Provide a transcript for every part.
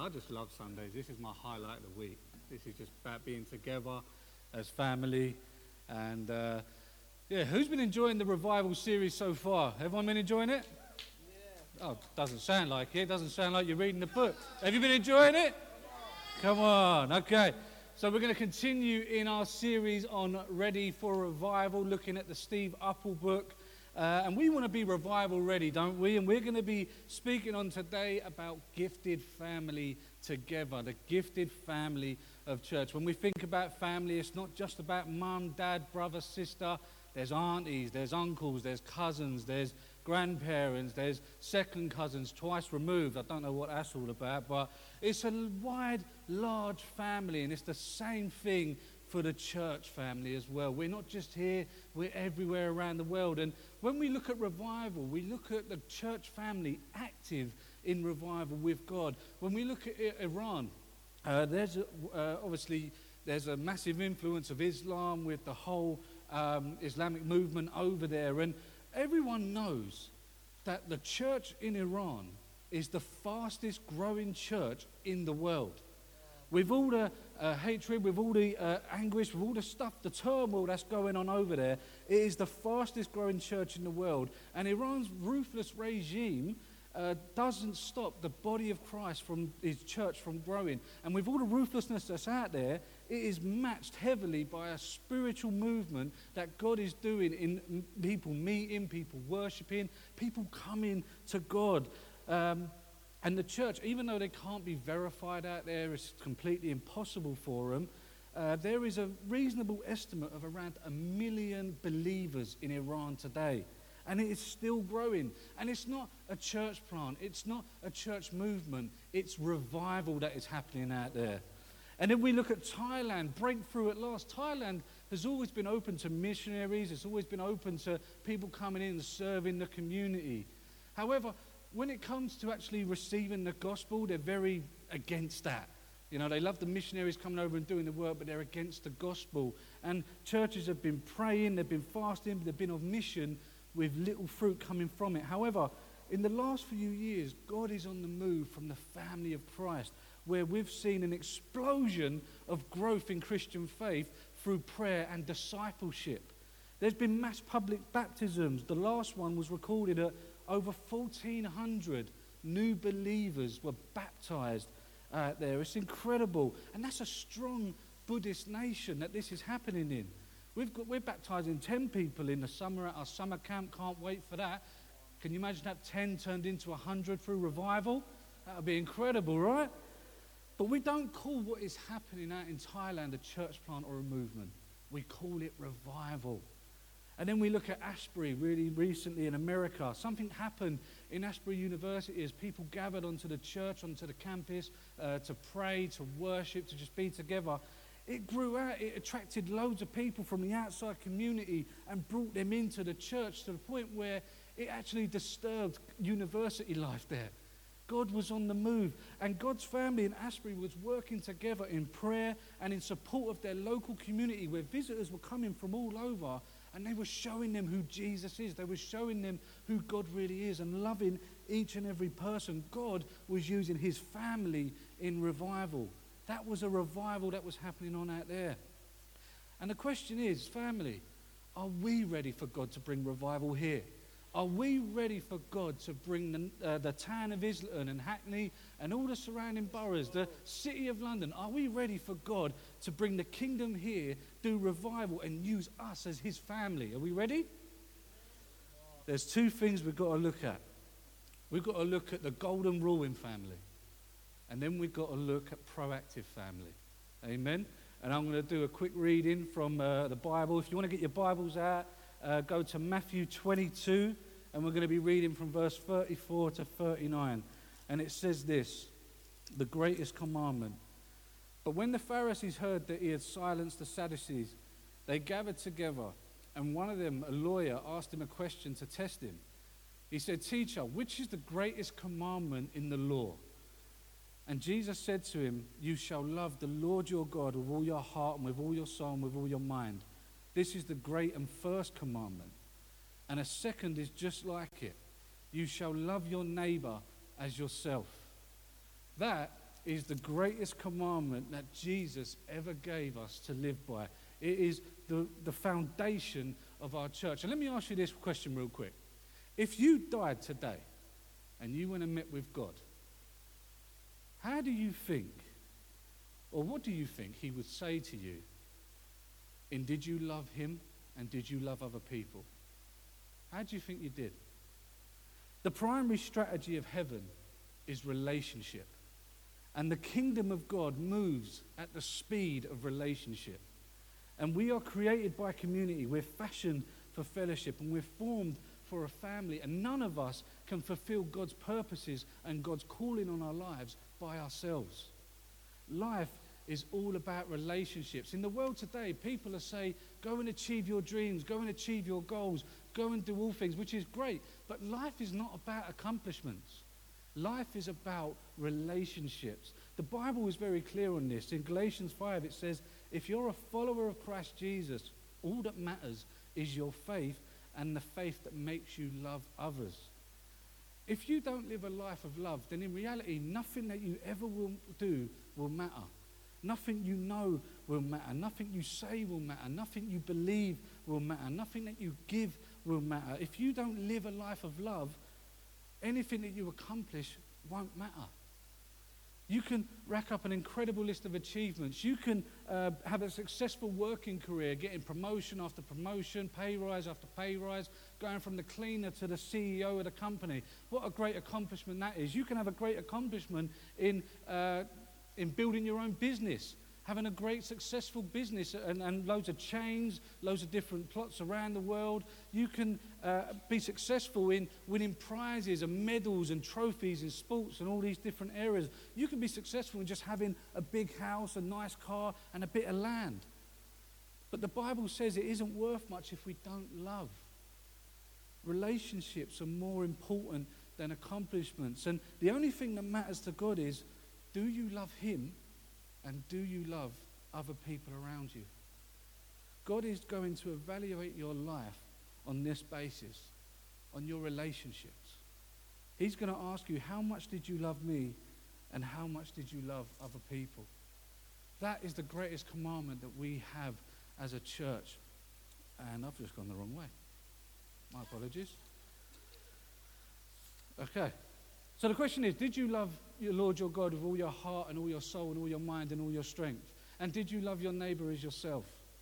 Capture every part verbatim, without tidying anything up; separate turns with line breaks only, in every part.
I just love Sundays. This is my highlight of the week. This is just about being together as family. And uh, yeah, who's been enjoying the revival series so far? Everyone been enjoying it? Yeah. Oh, doesn't sound like it. Doesn't sound like you're reading the book. Have you been enjoying it? Come on. Okay. So we're going to continue in our series on Ready for Revival, looking at the Steve Uppal book. Uh, and we want to be revival ready, don't we? And we're going to be speaking on today about gifted family together, the gifted family of church. When we think about family, it's not just about mum, dad, brother, sister. There's aunties, there's uncles, there's cousins, there's grandparents, there's second cousins, twice removed. I don't know what that's all about, but it's a wide, large family, and it's the same thing for the church family as well. We're not just here, we're everywhere around the world. And when we look at revival, we look at the church family active in revival with God. When we look at Iran, uh, there's a, uh, obviously there's a massive influence of Islam with the whole um, Islamic movement over there. And everyone knows that the church in Iran is the fastest growing church in the world. With all the uh, hatred, with all the uh, anguish, with all the stuff, the turmoil that's going on over there, it is the fastest growing church in the world. And Iran's ruthless regime uh, doesn't stop the body of Christ from his church from growing. And with all the ruthlessness that's out there, it is matched heavily by a spiritual movement that God is doing in people meeting, people worshipping, people coming to God. Um, And the church, even though they can't be verified out there, it's completely impossible for them, uh, there is a reasonable estimate of around a million believers in Iran today. And it is still growing. And it's not a church plant. It's not a church movement. It's revival that is happening out there. And then we look at Thailand, breakthrough at last. Thailand has always been open to missionaries. It's always been open to people coming in and serving the community. However, when it comes to actually receiving the gospel, they're very against that. You know, they love the missionaries coming over and doing the work, but they're against the gospel. And churches have been praying, they've been fasting, they've been on mission with little fruit coming from it. However, in the last few years, God is on the move from the family of Christ, where we've seen an explosion of growth in Christian faith through prayer and discipleship. There's been mass public baptisms. The last one was recorded at over fourteen hundred new believers were baptized uh, there. It's incredible. And that's a strong Buddhist nation that this is happening in. We've got, we're baptizing ten people in the summer at our summer camp. Can't wait for that. Can you imagine that ten turned into one hundred through revival? That would be incredible, right? But we don't call what is happening out in Thailand a church plant or a movement. We call it revival. And then we look at Asbury really recently in America. Something happened in Asbury University as people gathered onto the church, onto the campus uh, to pray, to worship, to just be together. It grew out. It attracted loads of people from the outside community and brought them into the church to the point where it actually disturbed university life there. God was on the move, and God's family in Asbury was working together in prayer and in support of their local community where visitors were coming from all over. And they were showing them who Jesus is. They were showing them who God really is and loving each and every person. God was using his family in revival. That was a revival that was happening on out there. And the question is, family, are we ready for God to bring revival here? Are we ready for God to bring the, uh, the town of Islington and Hackney and all the surrounding boroughs, the city of London? Are we ready for God to bring the kingdom here, do revival, and use us as his family? Are we ready? There's two things we've got to look at. We've got to look at the golden rule in family. And then we've got to look at proactive family. Amen? And I'm going to do a quick reading from uh, the Bible. If you want to get your Bibles out, uh, go to Matthew twenty-two. And we're going to be reading from verse thirty-four to thirty-nine. And it says this, the greatest commandment. But when the Pharisees heard that he had silenced the Sadducees, they gathered together. And one of them, a lawyer, asked him a question to test him. He said, "Teacher, which is the greatest commandment in the law?" And Jesus said to him, "You shall love the Lord your God with all your heart and with all your soul and with all your mind. This is the great and first commandment. And a second is just like it. You shall love your neighbor as yourself." That is the greatest commandment that Jesus ever gave us to live by. It is the, the foundation of our church. And let me ask you this question real quick. If you died today and you went and met with God, how do you think, or what do you think he would say to you in did you love him and did you love other people? How do you think you did? The primary strategy of heaven is relationship. And the kingdom of God moves at the speed of relationship. And we are created by community. We're fashioned for fellowship and we're formed for a family. And none of us can fulfill God's purposes and God's calling on our lives by ourselves. Life is all about relationships. In the world today, people are saying, go and achieve your dreams, go and achieve your goals, go and do all things, which is great. But life is not about accomplishments. Life is about relationships. The Bible is very clear on this. In Galatians five, it says, if you're a follower of Christ Jesus, all that matters is your faith and the faith that makes you love others. If you don't live a life of love, then in reality, nothing that you ever will do will matter. Nothing you know will matter. Nothing you say will matter. Nothing you believe will matter. Nothing that you give will matter. If you don't live a life of love, anything that you accomplish won't matter. You can rack up an incredible list of achievements. You can uh, have a successful working career, getting promotion after promotion, pay rise after pay rise, going from the cleaner to the C E O of the company. What a great accomplishment that is. You can have a great accomplishment in uh, in building your own business, having a great successful business and, and loads of chains, loads of different plots around the world. You can uh, be successful in winning prizes and medals and trophies in sports and all these different areas. You can be successful in just having a big house, a nice car, and a bit of land. But the Bible says it isn't worth much if we don't love. Relationships are more important than accomplishments. And the only thing that matters to God is, do you love him and do you love other people around you? God is going to evaluate your life on this basis, on your relationships. He's going to ask you, how much did you love me and how much did you love other people? That is the greatest commandment that we have as a church. And I've just gone the wrong way. My apologies. Okay. So the question is, did you love your Lord your God with all your heart and all your soul and all your mind and all your strength? And did you love your neighbor as yourself?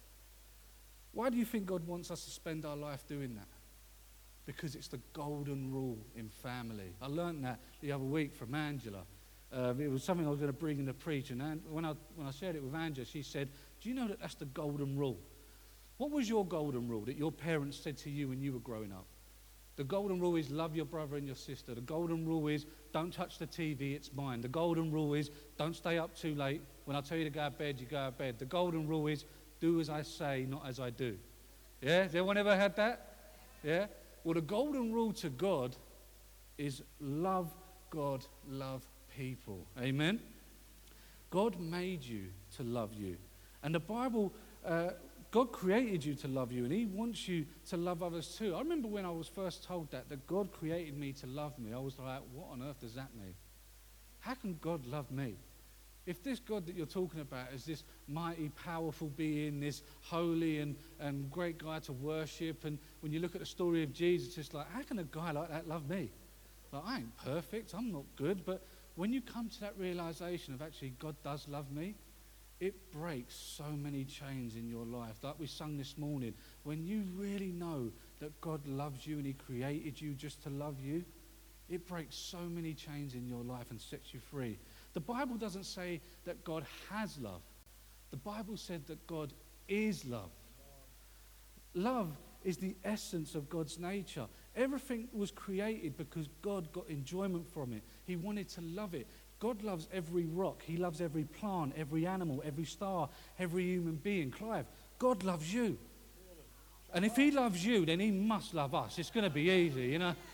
Why do you think God wants us to spend our life doing that? Because it's the golden rule in family. I learned that the other week from Angela. Uh, it was something I was going to bring in the preach. And when I, when I shared it with Angela, she said, do you know that that's the golden rule? What was your golden rule that your parents said to you when you were growing up? The golden rule is love your brother and your sister. The golden rule is don't touch the T V, it's mine. The golden rule is don't stay up too late. When I tell you to go to bed, you go to bed. The golden rule is do as I say, not as I do. Yeah? Has anyone ever had that? Yeah? Well, the golden rule to God is love God, love people. Amen? God made you to love you. And the Bible... Uh, God created you to love you, and he wants you to love others too. I remember when I was first told that, that God created me to love me, I was like, what on earth does that mean? How can God love me? If this God that you're talking about is this mighty, powerful being, this holy and, and great guy to worship, and when you look at the story of Jesus, it's like, how can a guy like that love me? Like, I ain't perfect, I'm not good, but when you come to that realization of actually God does love me, it breaks so many chains in your life. Like we sung this morning, when you really know that God loves you and he created you just to love you, it breaks so many chains in your life and sets you free. The Bible doesn't say that God has love. The Bible said that God is love. Love is the essence of God's nature. Everything was created because God got enjoyment from it. He wanted to love it. God loves every rock. He loves every plant, every animal, every star, every human being. Clive, God loves you. And if he loves you, then he must love us. It's going to be easy, you know.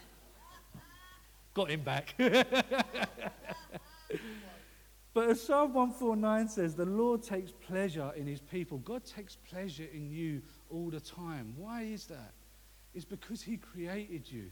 Got him back. But as Psalm one forty-nine says, the Lord takes pleasure in his people. God takes pleasure in you all the time. Why is that? It's because he created you.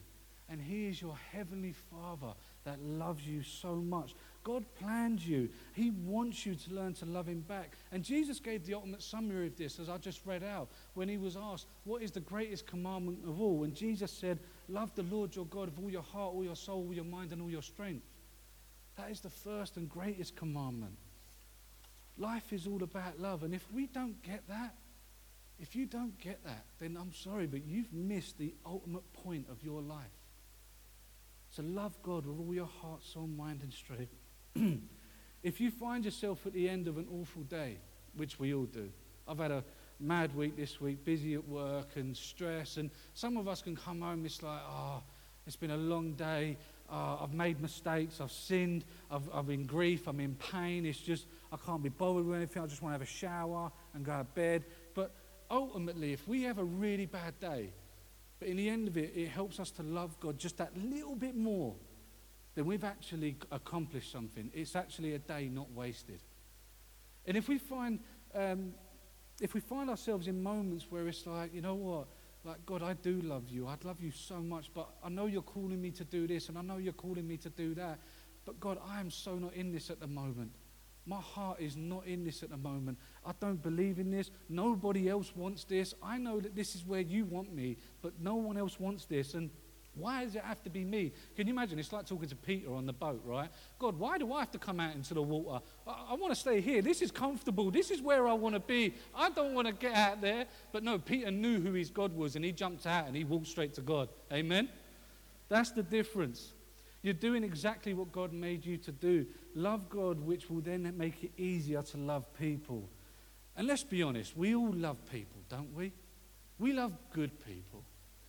And he is your heavenly Father that loves you so much. God planned you. He wants you to learn to love him back. And Jesus gave the ultimate summary of this, as I just read out, when he was asked, what is the greatest commandment of all? And Jesus said, love the Lord your God with all your heart, all your soul, all your mind, and all your strength. That is the first and greatest commandment. Life is all about love. And if we don't get that, if you don't get that, then I'm sorry, but you've missed the ultimate point of your life. So love God with all your heart, soul, mind, and strength. If you find yourself at the end of an awful day, which we all do, I've had a mad week this week, busy at work and stress, and some of us can come home, it's like, oh, it's been a long day, uh, I've made mistakes, I've sinned, I've, I'm in grief, I'm in pain, it's just, I can't be bothered with anything, I just want to have a shower and go to bed. But ultimately, if we have a really bad day, but in the end of it, it helps us to love God just that little bit more, then we've actually accomplished something. It's actually a day not wasted. And if we find, um, if we find ourselves in moments where it's like, you know what, like, God, I do love you. I'd love you so much, but I know you're calling me to do this, and I know you're calling me to do that. But God, I am so not in this at the moment. My heart is not in this at the moment. I don't believe in this. Nobody else wants this. I know that this is where you want me, but no one else wants this. And why does it have to be me? Can you imagine? It's like talking to Peter on the boat, right? God, why do I have to come out into the water? I, I want to stay here. This is comfortable. This is where I want to be. I don't want to get out there. But no, Peter knew who his God was, and he jumped out and he walked straight to God. Amen? That's the difference. You're doing exactly what God made you to do. Love God, which will then make it easier to love people. And let's be honest, we all love people, don't we? We love good people.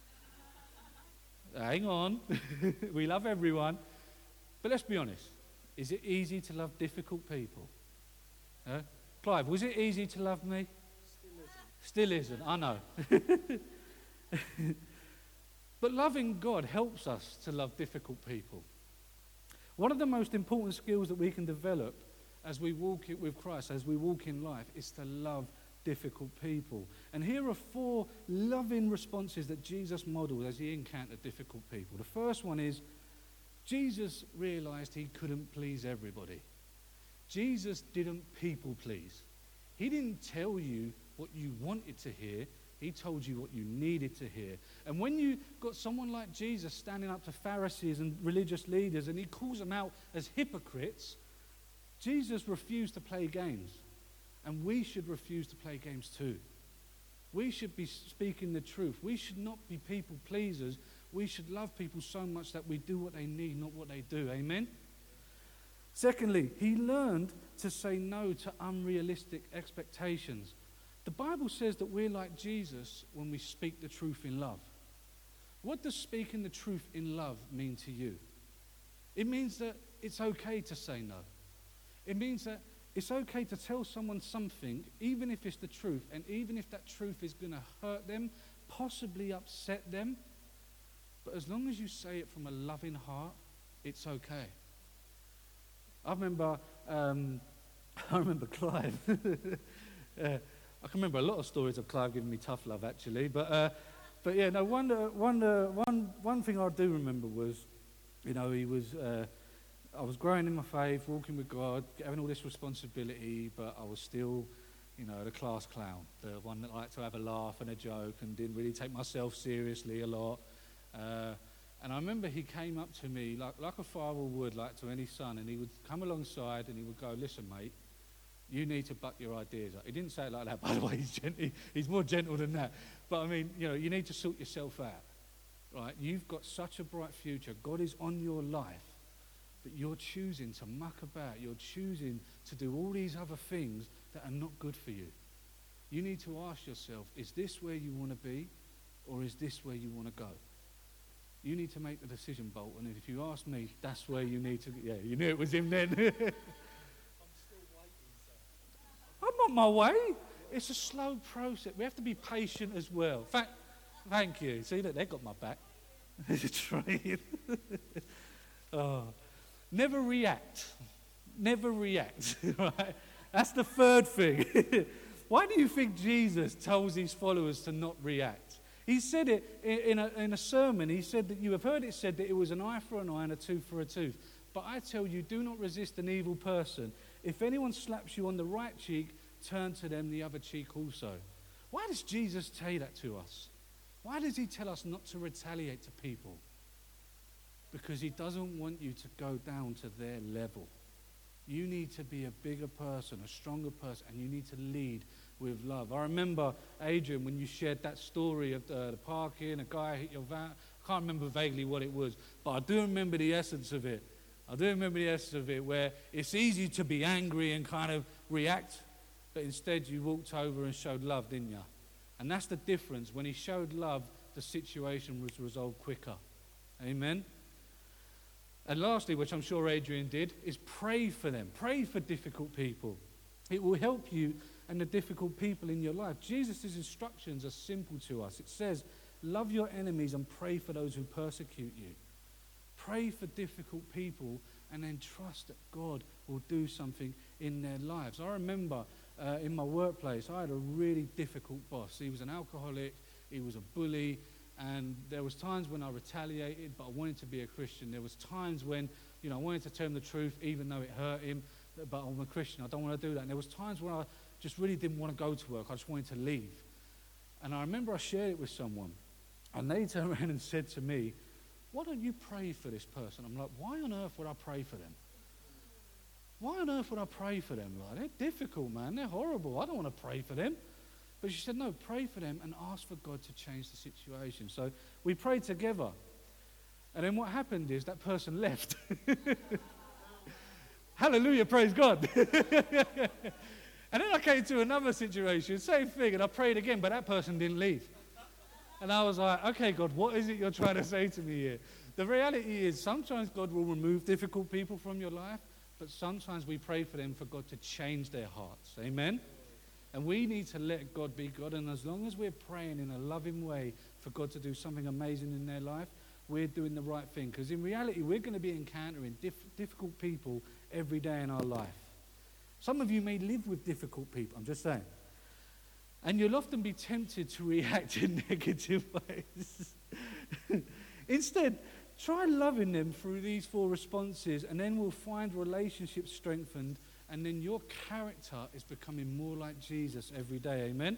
Hang on. We love everyone. But let's be honest. Is it easy to love difficult people? Huh? Clive, was it easy to love me? Still isn't. Still isn't, I know. But loving God helps us to love difficult people. One of the most important skills that we can develop as we walk it with Christ, as we walk in life, is to love difficult people. And here are four loving responses that Jesus modeled as he encountered difficult people. The first one is, Jesus realized he couldn't please everybody. Jesus didn't people please. He didn't tell you what you wanted to hear. He told you what you needed to hear. And when you got someone like Jesus standing up to Pharisees and religious leaders, and he calls them out as hypocrites, Jesus refused to play games. And we should refuse to play games too. We should be speaking the truth. We should not be people pleasers. We should love people so much that we do what they need, not what they do. Amen? Secondly, he learned to say no to unrealistic expectations. The Bible says that we're like Jesus when we speak the truth in love. What does speaking the truth in love mean to you? It means that it's okay to say no. It means that it's okay to tell someone something, even if it's the truth, and even if that truth is going to hurt them, possibly upset them. But as long as you say it from a loving heart, it's okay. I remember, um, I remember Clive. uh, I can remember a lot of stories of Clive giving me tough love, actually. But, uh, but yeah, no. One, uh, one, uh, one, one thing I do remember was, you know, he was. Uh, I was growing in my faith, walking with God, having all this responsibility, but I was still, you know, the class clown, the one that liked to have a laugh and a joke and didn't really take myself seriously a lot. Uh, and I remember he came up to me like, like a father would, like to any son, and he would come alongside and he would go, listen, mate, you need to buck your ideas up. He didn't say it like that, by the way, he's, gentle, he's more gentle than that. But I mean, you know, you need to sort yourself out, right? You've got such a bright future. God is on your life. But you're choosing to muck about. You're choosing to do all these other things that are not good for you. You need to ask yourself, is this where you want to be, or is this where you want to go? You need to make the decision, Bolton. And if you ask me, that's where you need to. Yeah, you knew it was him then. I'm still waiting, sir. I'm on my way. It's a slow process. We have to be patient as well. Thank, thank you. See that they got my back. There's a train. Oh. Never react. Never react. Right? That's the third thing. Why do you think Jesus tells his followers to not react? He said it in a, in a sermon. He said that you have heard it said that it was an eye for an eye and a tooth for a tooth. But I tell you, do not resist an evil person. If anyone slaps you on the right cheek, turn to them the other cheek also. Why does Jesus say that to us? Why does he tell us not to retaliate to people? Because he doesn't want you to go down to their level. You need to be a bigger person, a stronger person, and you need to lead with love. I remember, Adrian, when you shared that story of the, the parking, a guy hit your van. I can't remember vaguely what it was, but I do remember the essence of it. I do remember the essence of it, where it's easy to be angry and kind of react, but instead you walked over and showed love, didn't you? And that's the difference. When he showed love, the situation was resolved quicker. Amen? And lastly, which I'm sure Adrian did, is pray for them. Pray for difficult people. It will help you and the difficult people in your life. Jesus' instructions are simple to us. It says, love your enemies and pray for those who persecute you. Pray for difficult people and then trust that God will do something in their lives. I remember uh, in my workplace, I had a really difficult boss. He was an alcoholic, he was a bully, and there was times when I retaliated, but I wanted to be a Christian. There was times when, you know, I wanted to tell him the truth, even though it hurt him, but I'm a Christian, I don't want to do that. And there was times when I just really didn't want to go to work, I just wanted to leave. And I remember I shared it with someone, and they turned around and said to me, why don't you pray for this person? I'm like, why on earth would I pray for them? Why on earth would I pray for them? Like, they're difficult, man. They're horrible. I don't want to pray for them. But she said, no, pray for them and ask for God to change the situation. So we prayed together. And then what happened is that person left. Hallelujah, praise God. And then I came to another situation, same thing, and I prayed again, but that person didn't leave. And I was like, okay, God, what is it you're trying to say to me here? The reality is sometimes God will remove difficult people from your life, but sometimes we pray for them for God to change their hearts. Amen? And we need to let God be God. And as long as we're praying in a loving way for God to do something amazing in their life, we're doing the right thing. Because in reality, we're going to be encountering diff- difficult people every day in our life. Some of you may live with difficult people, I'm just saying. And you'll often be tempted to react in negative ways. Instead, try loving them through these four responses, and then we'll find relationships strengthened, and then your character is becoming more like Jesus every day. Amen?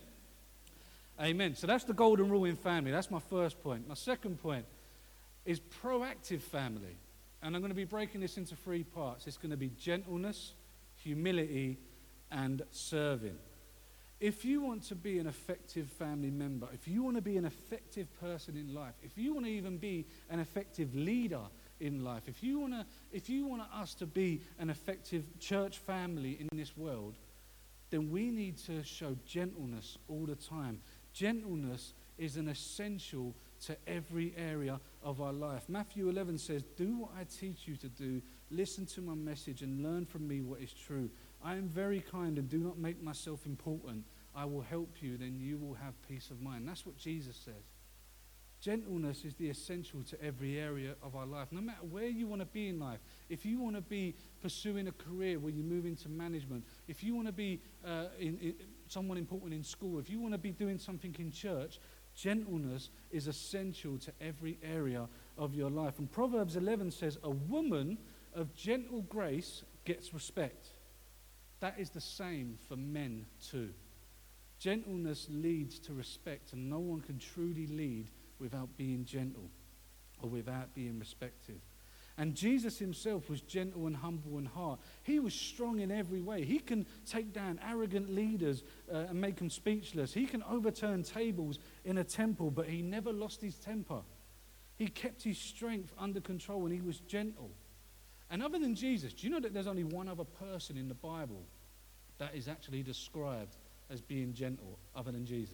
Amen. So that's the golden rule in family. That's my first point. My second point is proactive family. And I'm going to be breaking this into three parts. It's going to be gentleness, humility, and serving. If you want to be an effective family member, if you want to be an effective person in life, if you want to even be an effective leader in life, if you want to, if you want us to be an effective church family in this world, then we need to show gentleness all the time. Gentleness is an essential to every area of our life. Matthew eleven says, do what I teach you to do, listen to my message and learn from me what is true. I am very kind and do not make myself important. I will help you, then you will have peace of mind. That's what Jesus says. Gentleness is the essential to every area of our life. No matter where you want to be in life, if you want to be pursuing a career where you move into management, if you want to be uh, in, in, someone important in school, if you want to be doing something in church, gentleness is essential to every area of your life. And Proverbs eleven says, a woman of gentle grace gets respect. That is the same for men too. Gentleness leads to respect, and no one can truly lead without being gentle or without being respected. And Jesus himself was gentle and humble in heart. He was strong in every way. He can take down arrogant leaders uh, and make them speechless. He can overturn tables in a temple, but he never lost his temper. He kept his strength under control, and he was gentle. And other than Jesus, do you know that there's only one other person in the Bible that is actually described as being gentle other than Jesus?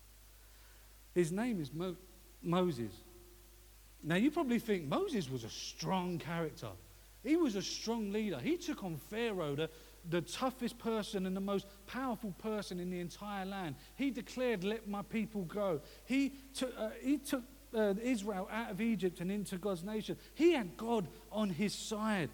His name is Mo- Moses. Now you probably think Moses was a strong character. He was a strong leader. He took on Pharaoh, the, the toughest person and the most powerful person in the entire land. He declared, let my people go. He took, uh, he took uh, Israel out of Egypt and into God's nation. He had God on his side.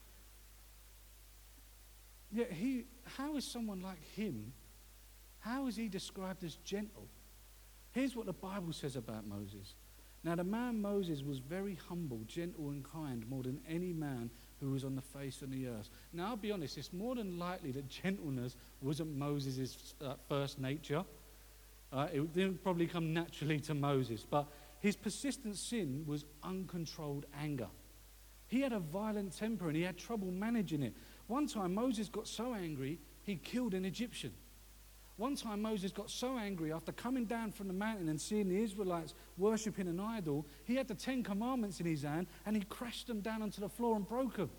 Yet he, how is someone like him, how is he described as gentle? Here's what the Bible says about Moses. Now the man Moses was very humble, gentle and kind, more than any man who was on the face of the earth. Now I'll be honest, it's more than likely that gentleness wasn't Moses' uh, first nature. Uh, it didn't probably come naturally to Moses, but his persistent sin was uncontrolled anger. He had a violent temper and he had trouble managing it. One time Moses got so angry, he killed an Egyptian. One time Moses got so angry after coming down from the mountain and seeing the Israelites worshipping an idol, he had the Ten Commandments in his hand and he crashed them down onto the floor and broke them.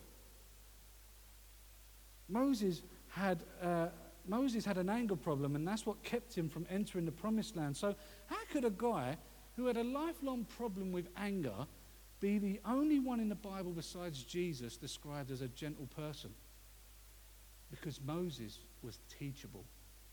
Moses had, uh, Moses had an anger problem, and that's what kept him from entering the promised land. So how could a guy who had a lifelong problem with anger be the only one in the Bible besides Jesus described as a gentle person? Because Moses was teachable.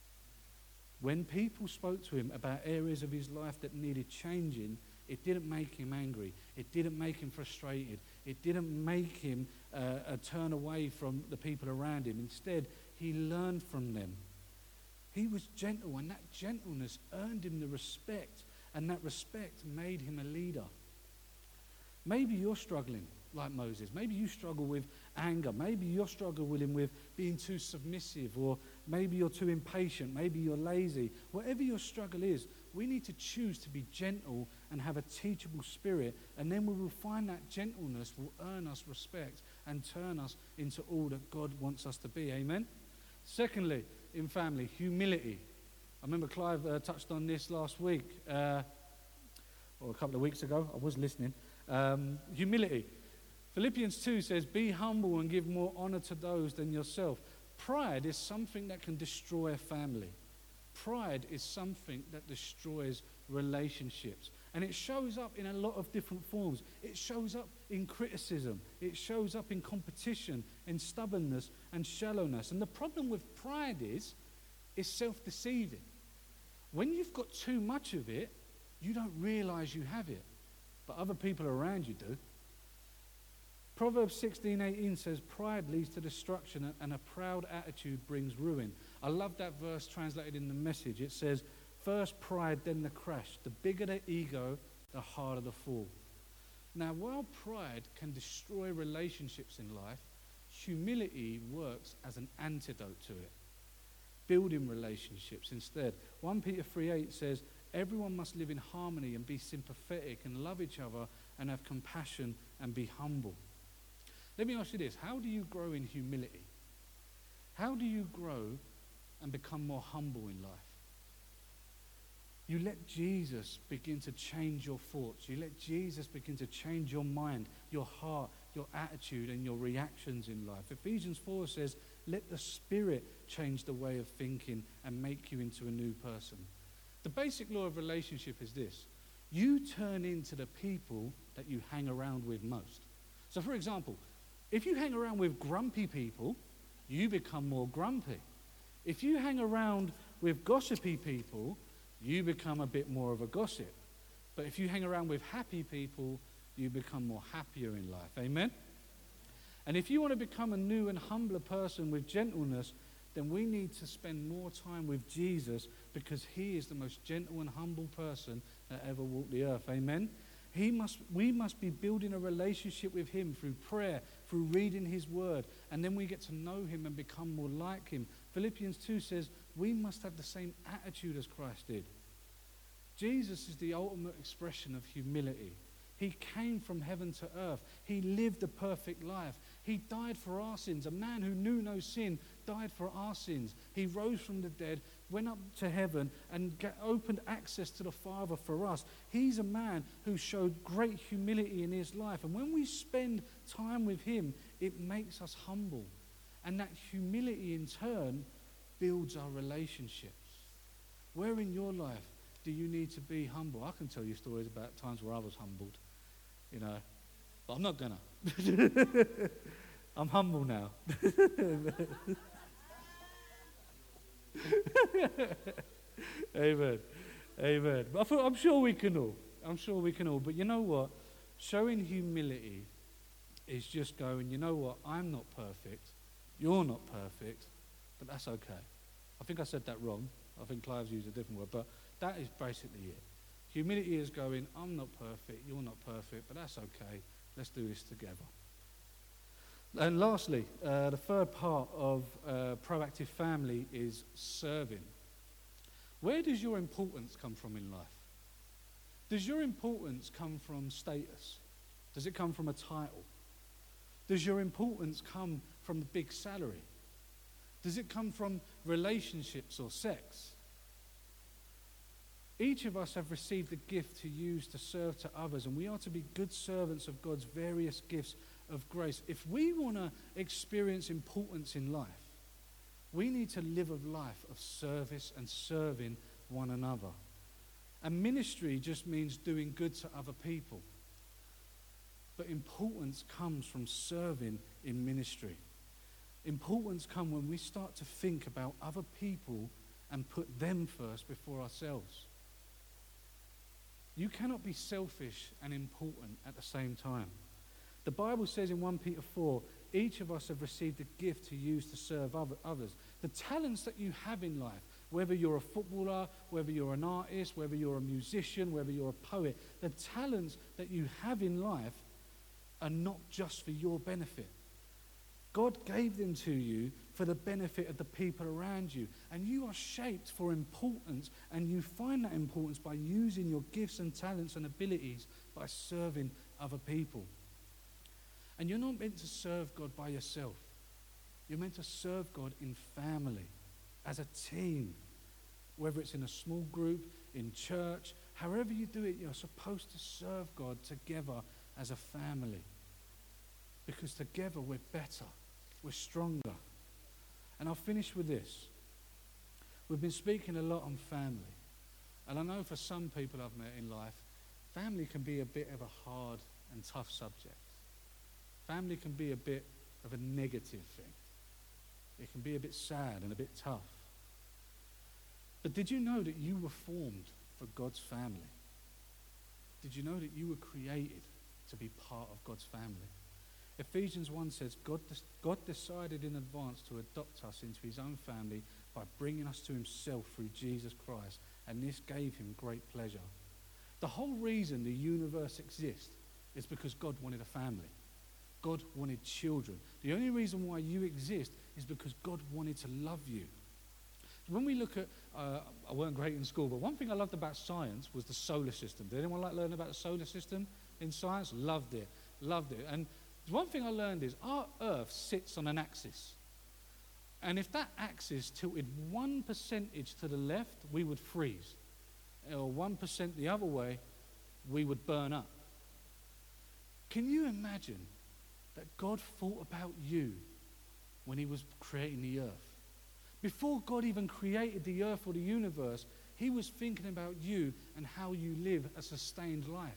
When people spoke to him about areas of his life that needed changing, it didn't make him angry. It didn't make him frustrated. It didn't make him uh, uh, turn away from the people around him. Instead, he learned from them. He was gentle, and that gentleness earned him the respect, and that respect made him a leader. Maybe you're struggling like Moses. Maybe you struggle with anger. Maybe you're struggling with being too submissive, or maybe you're too impatient. Maybe you're lazy. Whatever your struggle is, we need to choose to be gentle and have a teachable spirit, and then we will find that gentleness will earn us respect and turn us into all that God wants us to be. Amen? Secondly, in family, humility. I remember Clive uh, touched on this last week, uh, or a couple of weeks ago. I was listening. Um, humility. Philippians two says, be humble and give more honor to those than yourself. Pride is something that can destroy a family. Pride is something that destroys relationships. And it shows up in a lot of different forms. It shows up in criticism. It shows up in competition, in stubbornness and shallowness. And the problem with pride is, it's self-deceiving. When you've got too much of it, you don't realize you have it. But other people around you do. Proverbs sixteen eighteen says, pride leads to destruction and a proud attitude brings ruin. I love that verse translated in the Message. It says, first pride, then the crash. The bigger the ego, the harder the fall. Now, while pride can destroy relationships in life, humility works as an antidote to it, building relationships instead. First Peter three eight says, everyone must live in harmony and be sympathetic and love each other and have compassion and be humble. Let me ask you this. How do you grow in humility? How do you grow and become more humble in life? You let Jesus begin to change your thoughts. You let Jesus begin to change your mind, your heart, your attitude, and your reactions in life. Ephesians four says, let the Spirit change the way of thinking and make you into a new person. The basic law of relationship is this. You turn into the people that you hang around with most. So for example, if you hang around with grumpy people, you become more grumpy. If you hang around with gossipy people, you become a bit more of a gossip. But if you hang around with happy people, you become more happier in life. Amen? And if you want to become a new and humbler person with gentleness, then we need to spend more time with Jesus, because he is the most gentle and humble person that ever walked the earth. Amen? He must, we must be building a relationship with him through prayer, through reading his word, and then we get to know him and become more like him. Philippians two says we must have the same attitude as Christ did. Jesus is the ultimate expression of humility. He came from heaven to earth. He lived a perfect life. He died for our sins. A man who knew no sin died for our sins. He rose from the dead, went up to heaven, and get, opened access to the Father for us. He's a man who showed great humility in his life. And when we spend time with him, it makes us humble. And that humility in turn builds our relationships. Where in your life do you need to be humble? I can tell you stories about times where I was humbled, you know, but I'm not gonna. I'm humble now. Amen. Amen. But I thought, I'm sure we can all. I'm sure we can all. But you know what? Showing humility is just going, you know what? I'm not perfect. You're not perfect. But that's okay. I think I said that wrong. I think Clive's used a different word. But that is basically it. Humility is going, I'm not perfect, you're not perfect, but that's okay. Let's do this together. And lastly, uh, the third part of uh, proactive family is serving. Where does your importance come from in life? Does your importance come from status? Does it come from a title? Does your importance come from the big salary? Does it come from relationships or sex? Each of us have received a gift to use to serve to others, and we are to be good servants of God's various gifts of grace. If we want to experience importance in life, we need to live a life of service and serving one another. And ministry just means doing good to other people. But importance comes from serving in ministry. Importance comes when we start to think about other people and put them first before ourselves. You cannot be selfish and important at the same time. The Bible says in First Peter four, each of us have received a gift to use to serve other, others. The talents that you have in life, whether you're a footballer, whether you're an artist, whether you're a musician, whether you're a poet, the talents that you have in life are not just for your benefit. God gave them to you for the benefit of the people around you. And you are shaped for importance, and you find that importance by using your gifts and talents and abilities by serving other people. And you're not meant to serve God by yourself. You're meant to serve God in family, as a team. Whether it's in a small group, in church, however you do it, you're supposed to serve God together as a family. Because together we're better, we're stronger. And I'll finish with this. We've been speaking a lot on family. And I know for some people I've met in life, family can be a bit of a hard and tough subject. Family can be a bit of a negative thing. It can be a bit sad and a bit tough. But did you know that you were formed for God's family? Did you know that you were created to be part of God's family? Ephesians one says, God, God decided in advance to adopt us into his own family by bringing us to himself through Jesus Christ, and this gave him great pleasure. The whole reason the universe exists is because God wanted a family. God wanted children. The only reason why you exist is because God wanted to love you. When we look at, uh, I weren't great in school, but one thing I loved about science was the solar system. Did anyone like learning about the solar system in science? Loved it, loved it. And one thing I learned is our Earth sits on an axis. And if that axis tilted one percentage to the left, we would freeze. Or one percent the other way, we would burn up. Can you imagine that God thought about you when he was creating the earth? Before God even created the earth or the universe, he was thinking about you and how you live a sustained life.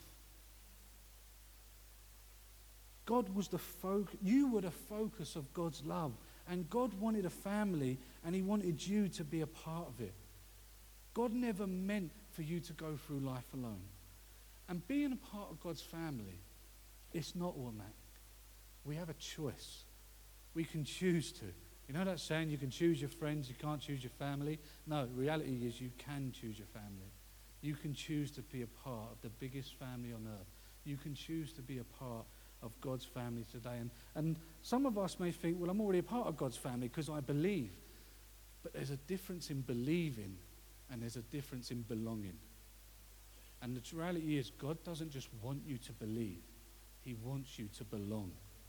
God was the focus. You were the focus of God's love. And God wanted a family, and he wanted you to be a part of it. God never meant for you to go through life alone. And being a part of God's family, it's not automatic. We have a choice. We can choose to. You know that saying, you can choose your friends, you can't choose your family? No, the reality is you can choose your family. You can choose to be a part of the biggest family on earth. You can choose to be a part of God's family today. And, and some of us may think, well, I'm already a part of God's family because I believe. But there's a difference in believing and there's a difference in belonging. And the reality is God doesn't just want you to believe. He wants you to belong.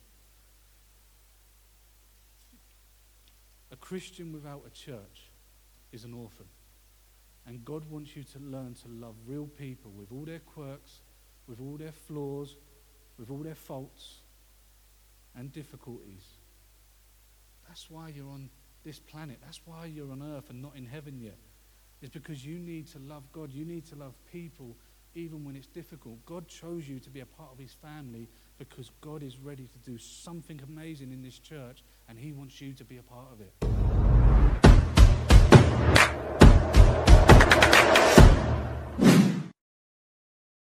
A Christian without a church is an orphan. And God wants you to learn to love real people with all their quirks, with all their flaws, with all their faults and difficulties. That's why you're on this planet. That's why you're on earth and not in heaven yet. It's because you need to love God. You need to love people even when it's difficult. God chose you to be a part of his family because God is ready to do something amazing in this church, and he wants you to be a part of it.